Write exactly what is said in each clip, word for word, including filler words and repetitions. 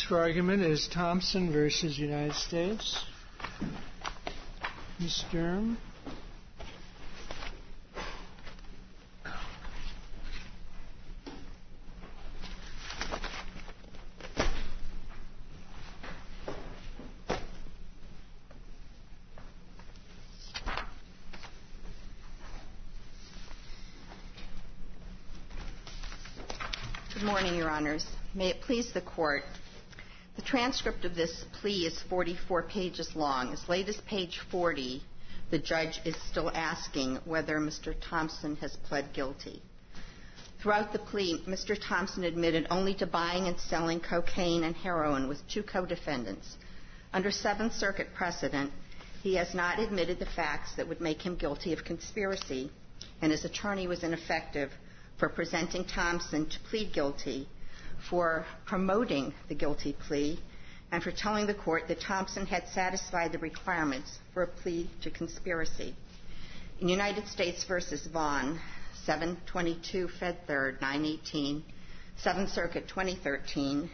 for argument is Thompson versus United States. Miz Sturm. Good morning, Your Honors. May it please the Court. The transcript of this plea is forty-four pages long. As late as page forty, the judge is still asking whether Mister Thompson has pled guilty. Throughout the plea, Mister Thompson admitted only to buying and selling cocaine and heroin with two co-defendants. Under Seventh Circuit precedent, he has not admitted the facts that would make him guilty of conspiracy, and his attorney was ineffective for presenting Thompson to plead guilty, for promoting the guilty plea, and for telling the Court that Thompson had satisfied the requirements for a plea to conspiracy. In United States v. Vaughn, seven twenty-two Fed third, nine eighteen, Seventh Circuit, twenty thirteen,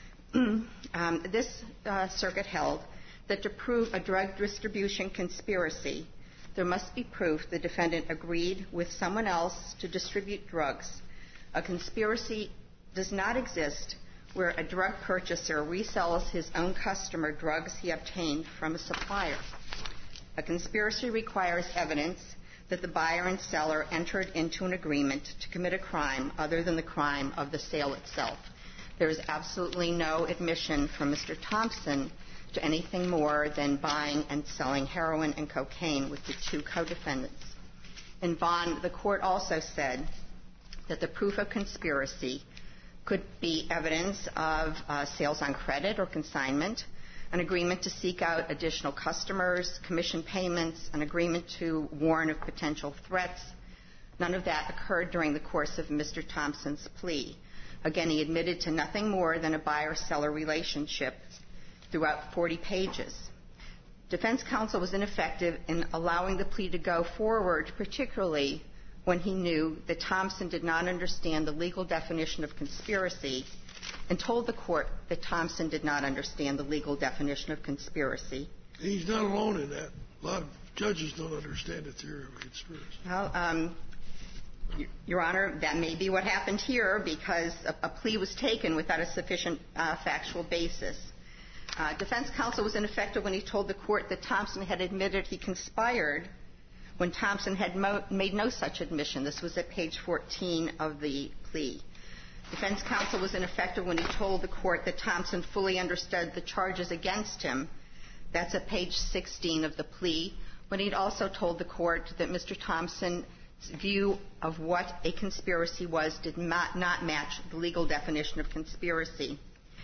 um, this uh, circuit held that to prove a drug distribution conspiracy, there must be proof the defendant agreed with someone else to distribute drugs. A conspiracy does not exist where a drug purchaser resells his own customer drugs he obtained from a supplier. A conspiracy requires evidence that the buyer and seller entered into an agreement to commit a crime other than the crime of the sale itself. There is absolutely no admission from Mister Thompson to anything more than buying and selling heroin and cocaine with the two co-defendants. In Vaughn, the Court also said that the proof of conspiracy could be evidence of uh, sales on credit or consignment, an agreement to seek out additional customers, commission payments, an agreement to warn of potential threats. None of that occurred during the course of Mister Thompson's plea. Again, he admitted to nothing more than a buyer-seller relationship throughout forty pages. Defense counsel was ineffective in allowing the plea to go forward, particularly when he knew that Thompson did not understand the legal definition of conspiracy and told the Court that Thompson did not understand the legal definition of conspiracy. He's not alone in that. A lot of judges don't understand the theory of conspiracy. Well, um, Your Honor, that may be what happened here because a, a plea was taken without a sufficient uh, factual basis. Uh, defense counsel was ineffective when he told the Court that Thompson had admitted he conspired when Thompson had mo- made no such admission. This was at page fourteen of the plea. Defense counsel was ineffective when he told the Court that Thompson fully understood the charges against him. That's at page sixteen of the plea, when he'd also told the Court that Mister Thompson's view of what a conspiracy was did not, not match the legal definition of conspiracy.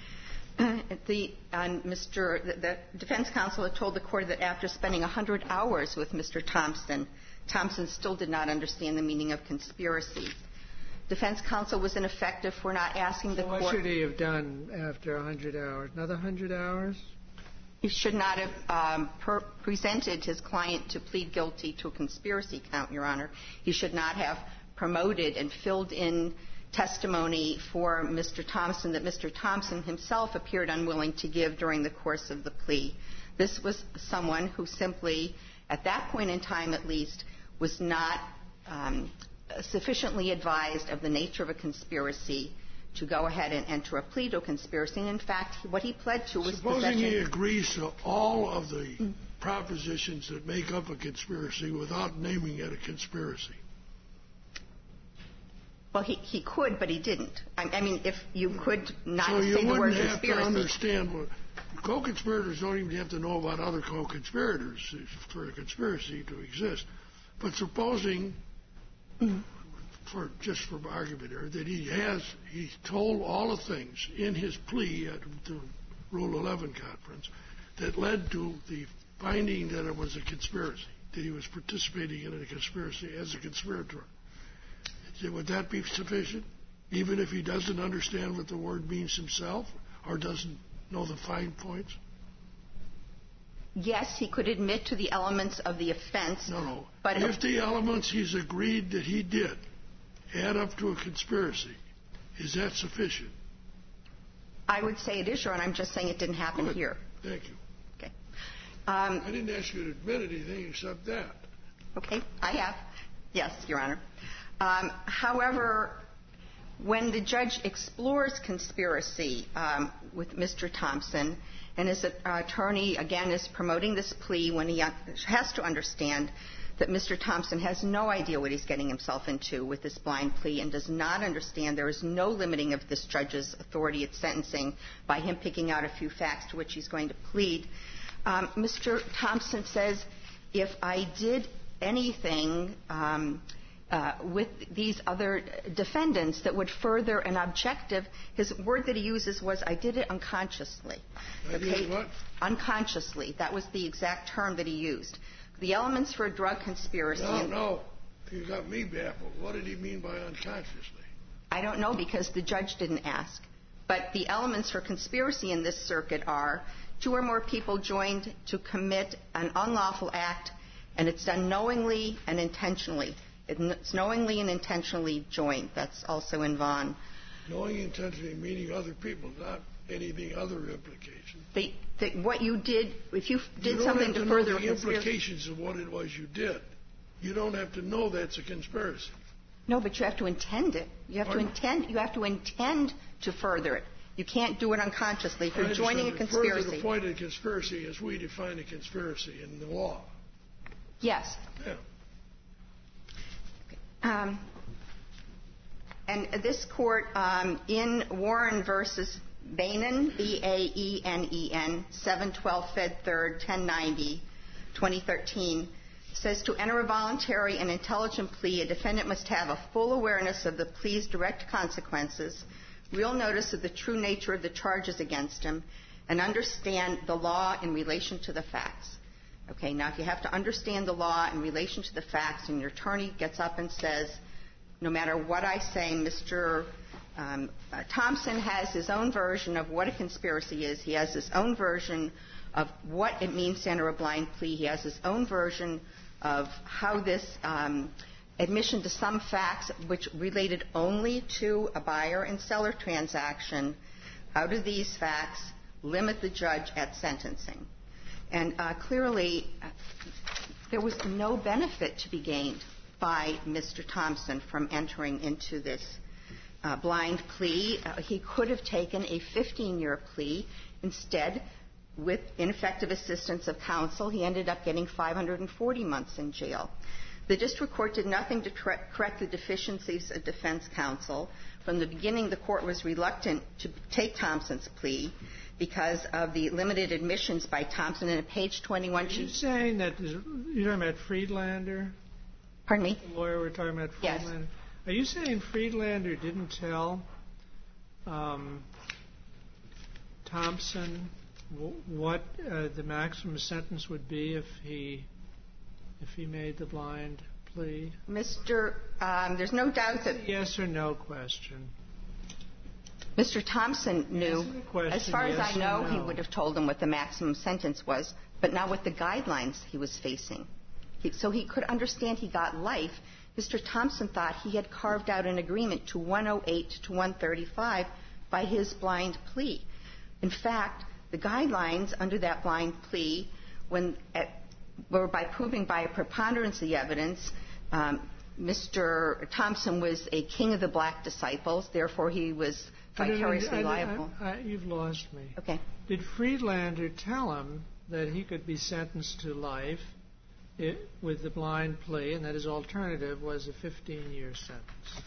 The, uh, Mister The, the defense counsel had told the Court that after spending one hundred hours with Mister Thompson, Thompson still did not understand the meaning of conspiracy. Defense counsel was ineffective for not asking the so Court. What should he have done after one hundred hours? Another one hundred hours? He should not have um, per- presented his client to plead guilty to a conspiracy count, Your Honor. He should not have promoted and filled in testimony for Mister Thompson that Mister Thompson himself appeared unwilling to give during the course of the plea. This was someone who simply, at that point in time at least, was not um, sufficiently advised of the nature of a conspiracy to go ahead and enter a plea to a conspiracy. And in fact, what he pled to was Supposing possession. he agrees to all of the mm. propositions that make up a conspiracy without naming it a conspiracy. Well, he, he could, but he didn't. I, I mean, if you could not so say the word conspiracy. So you wouldn't have to understand what co-conspirators don't even have to know about other co-conspirators for a conspiracy to exist. But supposing, mm. for just for argument here, that he has, he's told all the things in his plea at the Rule eleven conference that led to the finding that it was a conspiracy, that he was participating in a conspiracy as a conspirator. Would that be sufficient, even if he doesn't understand what the word means himself or doesn't know the fine points? Yes, he could admit to the elements of the offense. No, no. But if the elements he's agreed that he did add up to a conspiracy, is that sufficient? I would say it is, Your Honor. I'm just saying it didn't happen Good. here. Thank you. Okay. Um, I didn't ask you to admit anything except that. Okay, I have. Yes, Your Honor. Um, however, when the judge explores conspiracy um, with Mister Thompson, and his uh, attorney, again, is promoting this plea when he has to understand that Mister Thompson has no idea what he's getting himself into with this blind plea and does not understand there is no limiting of this judge's authority at sentencing by him picking out a few facts to which he's going to plead. Um, Mister Thompson says, if I did anything um, uh, with these other defendants that would further an objective, his word that he uses was, I did it unconsciously. I did what? Unconsciously. That was the exact term that he used. The elements for a drug conspiracy. No, no. You got me baffled. What did he mean by unconsciously? I don't know because the judge didn't ask. But the elements for conspiracy in this circuit are two or more people joined to commit an unlawful act, and it's done knowingly and intentionally. It's knowingly and intentionally joined. That's also in Vaughn. Knowing intentionally meaning other people, not anything other implications. The, the, what you did, if you did you something to, to further know a the conspiracy. implications of what it was you did. You don't have to know that's a conspiracy. No, but you have to intend it. You have Pardon? to intend. You have to intend to further it. You can't do it unconsciously. If you're joining a conspiracy. Further the point of conspiracy as we define a conspiracy in the law. Yes. Yeah. Um, and this court um, in Warren versus Baenen, B A E N E N, seven twelve Fed third, ten ninety, twenty thirteen, says to enter a voluntary and intelligent plea, a defendant must have a full awareness of the plea's direct consequences, real notice of the true nature of the charges against him, and understand the law in relation to the facts. Okay, now if you have to understand the law in relation to the facts and your attorney gets up and says, no matter what I say, Mister Um, uh, Thompson has his own version of what a conspiracy is. He has his own version of what it means to enter a blind plea. He has his own version of how this um, admission to some facts, which related only to a buyer and seller transaction, how do these facts limit the judge at sentencing? And uh, clearly, uh, there was no benefit to be gained by Mister Thompson from entering into this uh, blind plea. Uh, he could have taken a fifteen-year plea. Instead, with ineffective assistance of counsel, he ended up getting five hundred forty months in jail. The district court did nothing to tre- correct the deficiencies of defense counsel. From the beginning, the court was reluctant to take Thompson's plea because of the limited admissions by Thompson. In page twenty-one, Are you saying that you're talking about Friedlander? Pardon me? The lawyer we're talking about, Friedlander? Yes. Are you saying Friedlander didn't tell um, Thompson w- what uh, the maximum sentence would be if he if he made the blind plea? Mister Um, there's no doubt that Yes or no question. Mister Thompson knew, Answer the question, as far as yes I or know, no. he would have told him what the maximum sentence was, but not what the guidelines he was facing. He, so he could understand he got life. Mister Thompson thought he had carved out an agreement to one oh eight to one thirty-five by his blind plea. In fact, the guidelines under that blind plea when at, were by proving by a preponderance of the evidence, um, Mister Thompson was a king of the black disciples, therefore he was vicariously I don't- I liable. don't- I- I- you've lost me. Okay. Did Friedlander tell him that he could be sentenced to life i with the blind plea, and that his alternative was a fifteen-year sentence?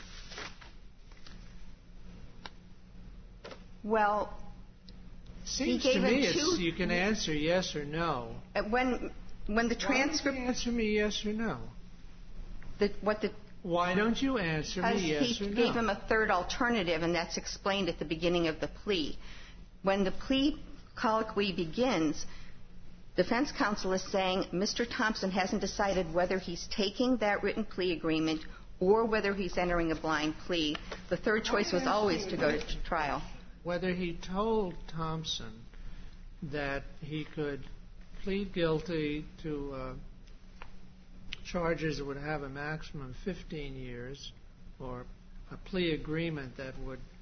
Well, Seems he to gave me him it's, two. you can answer yes or no. uh, When when the Why don't transcript, you answer me yes or no? the, what the Why don't you answer As me yes he or no? gave him a third alternative, and that's explained at the beginning of the plea. When the plea colloquy begins, defense counsel is saying Mister Thompson hasn't decided whether he's taking that written plea agreement or whether he's entering a blind plea. The third choice was always to go to trial. Whether he told Thompson that he could plead guilty to uh, charges that would have a maximum of fifteen years, or a plea agreement that would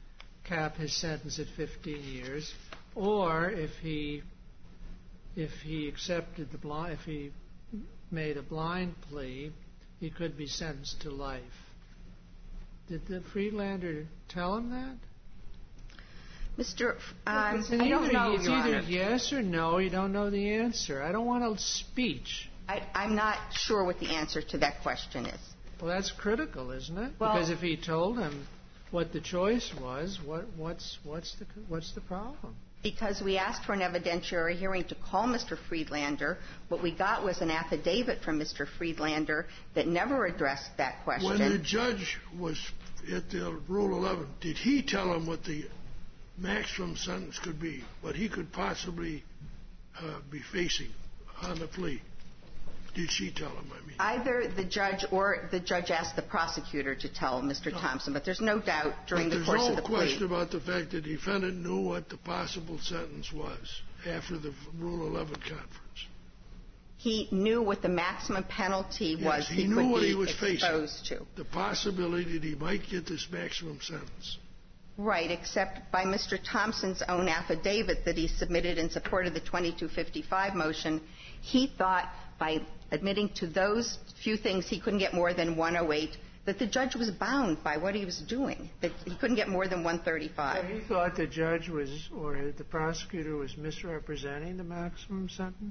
cap his sentence at fifteen years, or if he if he accepted the blind, if he made a blind plea, he could be sentenced to life. Did the Friedlander tell him that? Mister F- um, it's I don't either, know, It's Your either Honor. yes or no. You don't know the answer. I don't want a speech. I, I'm not sure what the answer to that question is. Well, that's critical, isn't it? Well- because if he told him what the choice was, what, what's, what's, the, what's the problem? Because we asked for an evidentiary hearing to call Mister Friedlander. What we got was an affidavit from Mister Friedlander that never addressed that question. When the judge was at the Rule eleven, did he tell him what the maximum sentence could be, what he could possibly uh, be facing on the plea? Did she tell him, I mean? Either the judge or the judge asked the prosecutor to tell Mister Thompson, but there's no doubt during But the course no of the plea. There's no question about the fact that the defendant knew what the possible sentence was after the Rule eleven conference. He knew what the maximum penalty was Yes, he, he knew could what be he was exposed facing. to. The possibility that he might get this maximum sentence. Right, except by Mister Thompson's own affidavit that he submitted in support of the twenty-two fifty-five motion, he thought by admitting to those few things he couldn't get more than one oh eight, that the judge was bound by what he was doing, that he couldn't get more than one thirty-five. So he thought the judge was, or the prosecutor was misrepresenting the maximum sentence?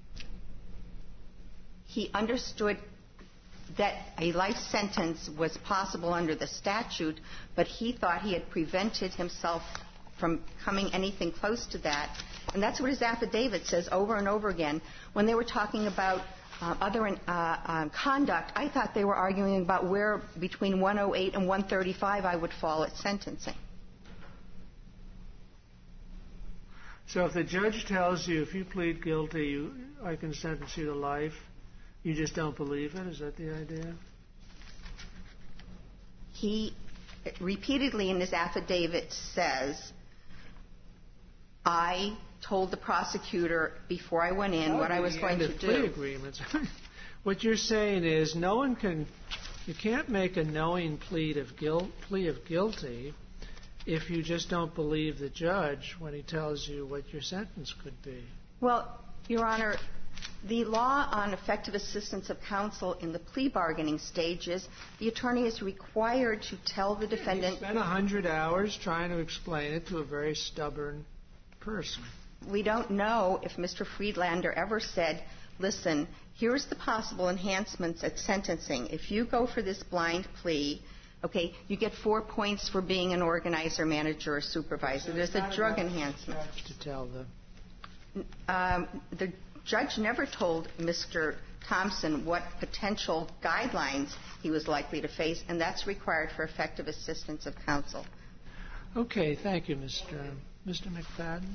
He understood that a life sentence was possible under the statute, but he thought he had prevented himself from coming anything close to that. And that's what his affidavit says over and over again. When they were talking about uh, other uh, um, conduct, I thought they were arguing about where between one oh eight and one thirty-five I would fall at sentencing. So if the judge tells you if you plead guilty, you, I can sentence you to life, you just don't believe it? Is that the idea? He repeatedly in his affidavit says, I told the prosecutor before I went in what I was going to do. Plea agreements. What you're saying is no one can, you can't make a knowing plea of guilt, plea of guilty if you just don't believe the judge when he tells you what your sentence could be. Well, Your Honor, the law on effective assistance of counsel in the plea bargaining stage is the attorney is required to tell the defendant. You spent one hundred hours trying to explain it to a very stubborn person. We don't know if Mister Friedlander ever said, listen, here's the possible enhancements at sentencing. If you go for this blind plea, okay, you get four points for being an organizer, manager, or supervisor. So There's a drug enhancement. To tell the Um, the judge never told Mister Thompson what potential guidelines he was likely to face, and that's required for effective assistance of counsel. Okay, thank you, Mister Mister McFadden.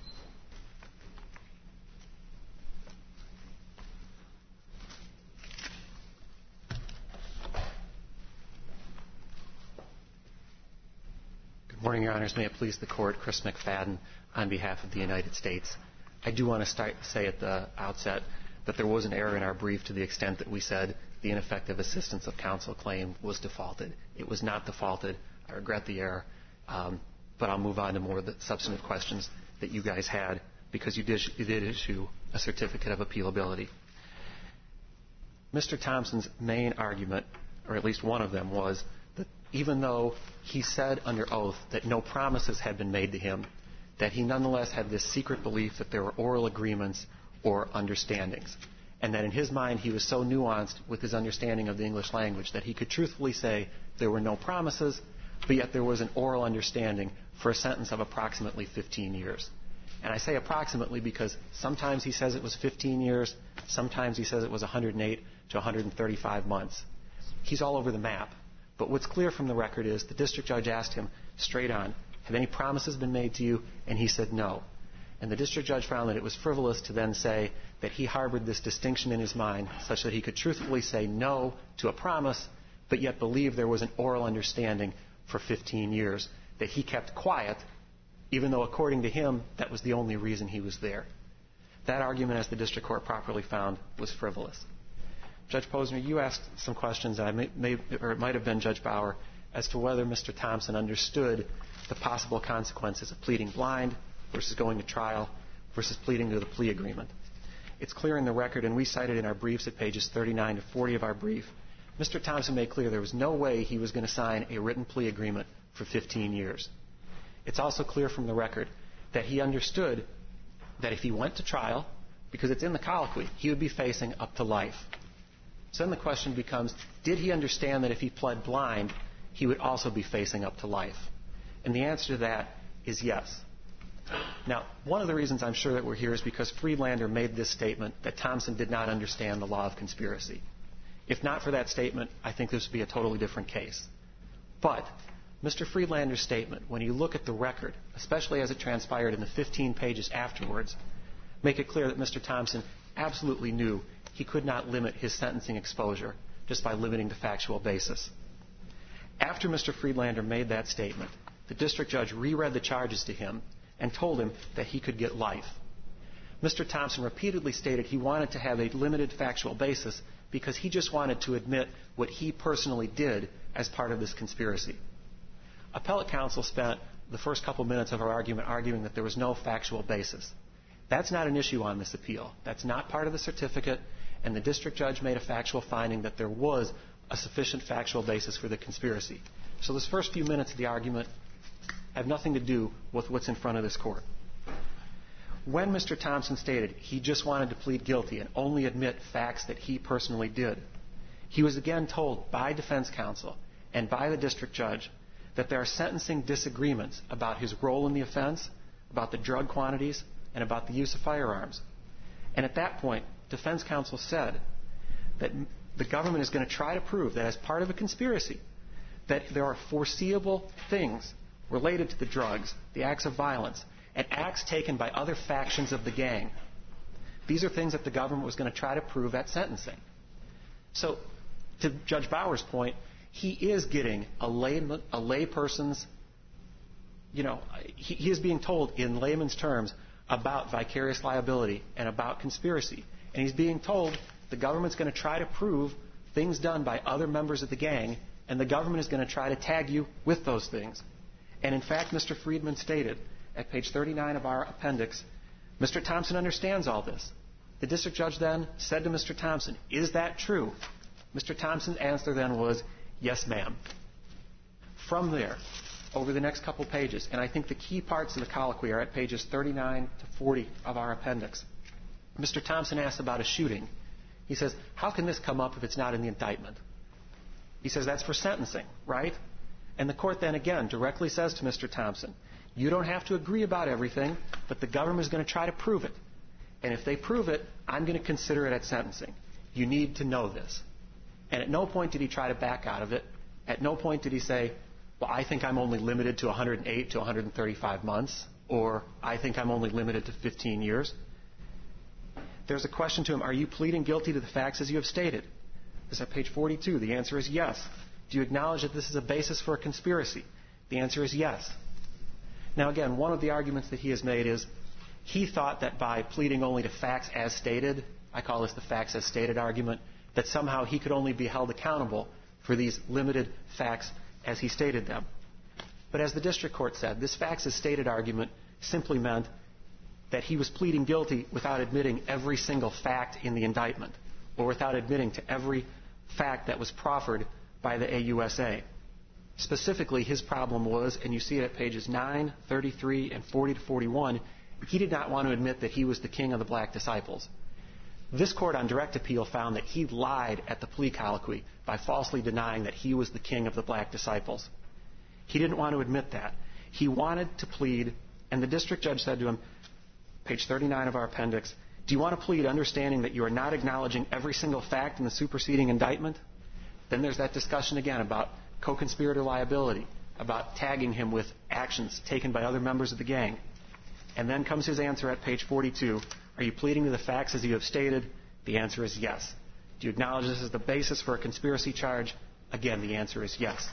Good morning, Your Honors. May it please the Court, Chris McFadden on behalf of the United States. I do want to start, say at the outset that there was an error in our brief to the extent that we said the ineffective assistance of counsel claim was defaulted. It was not defaulted. I regret the error. Um, but I'll move on to more of the substantive questions that you guys had because you did, you did issue a certificate of appealability. Mister Thompson's main argument, or at least one of them, was that even though he said under oath that no promises had been made to him, that he nonetheless had this secret belief that there were oral agreements or understandings, and that in his mind he was so nuanced with his understanding of the English language that he could truthfully say there were no promises, but yet there was an oral understanding for a sentence of approximately fifteen years. And I say approximately because sometimes he says it was fifteen years, sometimes he says it was one hundred eight to one hundred thirty-five months. He's all over the map. But what's clear from the record is the district judge asked him straight on, have any promises been made to you? And he said no. And the district judge found that it was frivolous to then say that he harbored this distinction in his mind such that he could truthfully say no to a promise, but yet believe there was an oral understanding for fifteen years, that he kept quiet, even though according to him that was the only reason he was there. That argument, as the district court properly found, was frivolous. Judge Posner, you asked some questions, and I may, may, or it might have been Judge Bauer, as to whether Mister Thompson understood the possible consequences of pleading blind versus going to trial versus pleading to the plea agreement. It's clear in the record, and we cited in our briefs at pages thirty-nine to forty of our brief, Mister Thompson made clear there was no way he was going to sign a written plea agreement for fifteen years. It's also clear from the record that he understood that if he went to trial, because it's in the colloquy, he would be facing up to life. So then the question becomes, did he understand that if he pled blind, he would also be facing up to life? And the answer to that is yes. Now, one of the reasons I'm sure that we're here is because Friedlander made this statement that Thompson did not understand the law of conspiracy. If not for that statement, I think this would be a totally different case. But Mister Friedlander's statement, when you look at the record, especially as it transpired in the fifteen pages afterwards, make it clear that Mister Thompson absolutely knew he could not limit his sentencing exposure just by limiting the factual basis. After Mister Friedlander made that statement, the district judge reread the charges to him and told him that he could get life. Mister Thompson repeatedly stated he wanted to have a limited factual basis because he just wanted to admit what he personally did as part of this conspiracy. Appellate counsel spent the first couple minutes of our argument arguing that there was no factual basis. That's not an issue on this appeal. That's not part of the certificate, and the district judge made a factual finding that there was a sufficient factual basis for the conspiracy. So those first few minutes of the argument have nothing to do with what's in front of this court. When Mister Thompson stated he just wanted to plead guilty and only admit facts that he personally did, he was again told by defense counsel and by the district judge that there are sentencing disagreements about his role in the offense, about the drug quantities, and about the use of firearms. And at that point, defense counsel said that the government is going to try to prove that as part of a conspiracy, that there are foreseeable things related to the drugs, the acts of violence, and acts taken by other factions of the gang. These are things that the government was going to try to prove at sentencing. So, to Judge Bauer's point, he is getting a lay, a lay person's, you know, he, he is being told in layman's terms about vicarious liability and about conspiracy. And he's being told the government's going to try to prove things done by other members of the gang, and the government is going to try to tag you with those things. And in fact, Mister Friedman stated at page thirty-nine of our appendix, Mister Thompson understands all this. The district judge then said to Mister Thompson, is that true? Mister Thompson's answer then was, yes, ma'am. From there, over the next couple pages, and I think the key parts of the colloquy are at pages thirty-nine to forty of our appendix, Mister Thompson asks about a shooting. He says, how can this come up if it's not in the indictment? He says, that's for sentencing, right? And the court then again directly says to Mister Thompson, you don't have to agree about everything, but the government is going to try to prove it. And if they prove it, I'm going to consider it at sentencing. You need to know this. And at no point did he try to back out of it. At no point did he say, well, I think I'm only limited to one hundred eight to one hundred thirty-five months, or I think I'm only limited to fifteen years. There's a question to him, are you pleading guilty to the facts as you have stated? This is at page forty-two. The answer is yes. Do you acknowledge that this is a basis for a conspiracy? The answer is yes. Now, again, one of the arguments that he has made is he thought that by pleading only to facts as stated, I call this the facts as stated argument, that somehow he could only be held accountable for these limited facts as he stated them. But as the district court said, this facts as stated argument simply meant that he was pleading guilty without admitting every single fact in the indictment, or without admitting to every fact that was proffered by the A U S A. Specifically, his problem was, and you see it at pages nine, thirty-three, and forty to forty-one, he did not want to admit that he was the king of the black disciples. This court on direct appeal found that he lied at the plea colloquy by falsely denying that he was the king of the black disciples. He didn't want to admit that. He wanted to plead, and the district judge said to him, page thirty-nine of our appendix, do you want to plead understanding that you are not acknowledging every single fact in the superseding indictment? Then there's that discussion again about co-conspirator liability, about tagging him with actions taken by other members of the gang. And then comes his answer at page forty-two. Are you pleading to the facts as you have stated? The answer is yes. Do you acknowledge this is the basis for a conspiracy charge? Again, the answer is yes.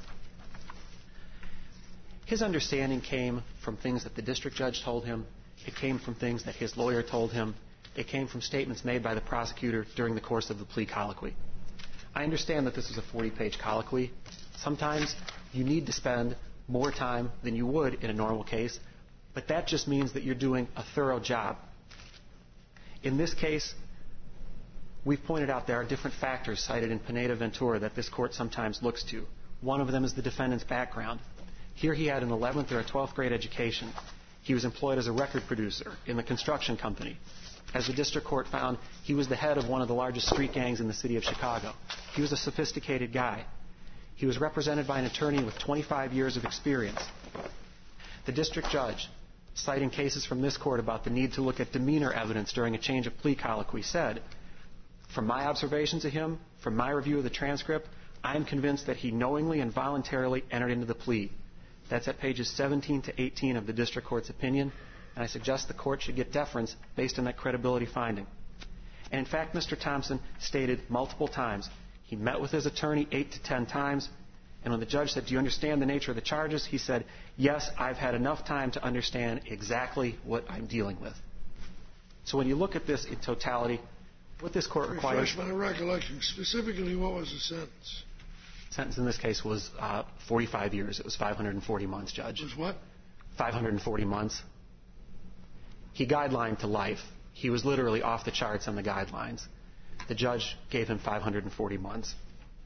His understanding came from things that the district judge told him. It came from things that his lawyer told him. It came from statements made by the prosecutor during the course of the plea colloquy. I understand that this is a forty-page colloquy. Sometimes you need to spend more time than you would in a normal case, but that just means that you're doing a thorough job. In this case, we've pointed out there are different factors cited in Pineda-Ventura that this court sometimes looks to. One of them is the defendant's background. Here he had an eleventh or a twelfth grade education. He was employed as a record producer in the construction company. As the district court found, he was the head of one of the largest street gangs in the city of Chicago. He was a sophisticated guy. He was represented by an attorney with twenty-five years of experience. The district judge, citing cases from this court about the need to look at demeanor evidence during a change of plea colloquy, said, "From my observations of him, from my review of the transcript, I am convinced that he knowingly and voluntarily entered into the plea." That's at pages seventeen to eighteen of the district court's opinion, and I suggest the court should get deference based on that credibility finding. And in fact, Mister Thompson stated multiple times he met with his attorney eight to ten times, and when the judge said, "Do you understand the nature of the charges?" he said, "Yes, I've had enough time to understand exactly what I'm dealing with." So when you look at this in totality, what this court requires... Refresh my recollection. Specifically, what was the sentence? The sentence in this case was uh, forty-five years. It was five hundred forty months, Judge. It was what? five hundred forty months. He guidelined to life. He was literally off the charts on the guidelines. The judge gave him five hundred forty months.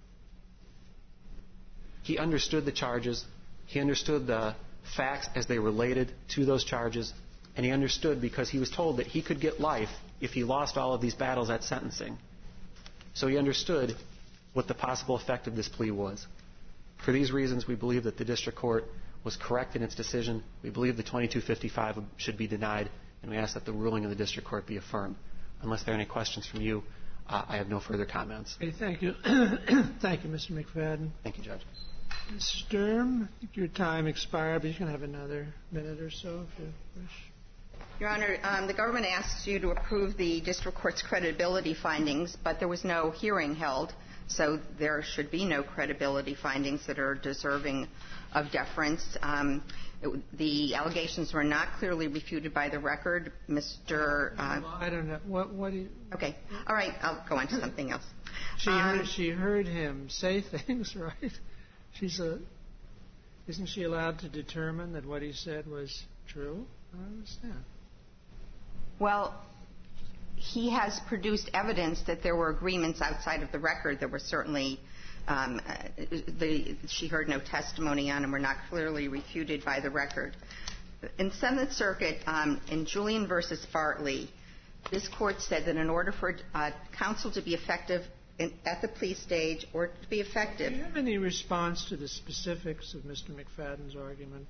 He understood the charges. He understood the facts as they related to those charges. And he understood because he was told that he could get life if he lost all of these battles at sentencing. So he understood what the possible effect of this plea was. For these reasons, we believe that the district court was correct in its decision. We believe the twenty-two fifty-five should be denied, and we ask that the ruling of the district court be affirmed. Unless there are any questions from you, uh, I have no further comments. Okay, thank you. Thank you, Mister McFadden. Thank you, Judge. Miz Sturm, I think your time expired, but you can have another minute or so if you wish. Your Honor, um, the government asks you to approve the district court's credibility findings, but there was no hearing held, so there should be no credibility findings that are deserving of deference. Um, it, the allegations were not clearly refuted by the record. Mister Uh, well, I don't know. What, what do you... Okay. All right. I'll go on to something else. She, um, heard, she heard him say things, right? She's a... Isn't she allowed to determine that what he said was true? I don't understand. Well, he has produced evidence that there were agreements outside of the record that were certainly, um, uh, the, she heard no testimony on and were not clearly refuted by the record. In Seventh Circuit, um, in Julian versus Bartley, this court said that in order for uh, counsel to be effective in, at the plea stage or to be effective... Do you have any response to the specifics of Mister McFadden's argument?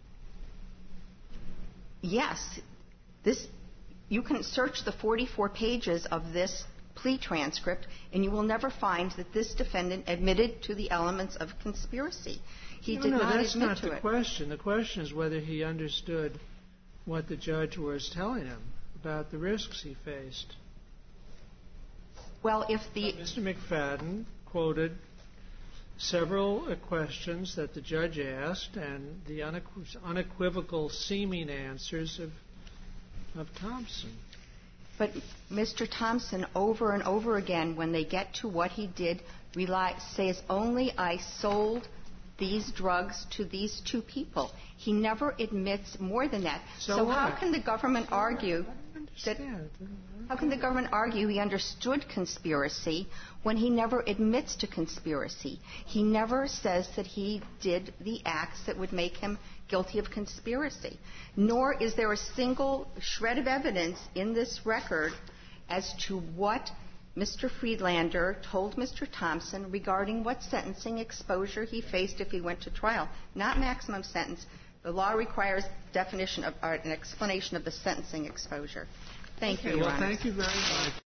Yes. This... You can search the forty-four pages of this plea transcript, and you will never find that this defendant admitted to the elements of conspiracy. He no, did no, not that's admit not to the it. question. The question is whether he understood what the judge was telling him about the risks he faced. Well, if the... Mister McFadden quoted several uh, questions that the judge asked and the unequ- unequivocal seeming answers of of Thompson. But Mister Thompson, over and over again, when they get to what he did, rely, says only I sold these drugs to these two people. He never admits more than that. So, so what? how can the government so argue that? How can the Okay. government argue he understood conspiracy when he never admits to conspiracy? He never says that he did the acts that would make him guilty of conspiracy. Nor is there a single shred of evidence in this record as to what Mister Friedlander told Mister Thompson regarding what sentencing exposure he faced if he went to trial. Not maximum sentence. The law requires definition of, or an explanation of the sentencing exposure. Thank Okay, you, Your well, Honor. thank you very much.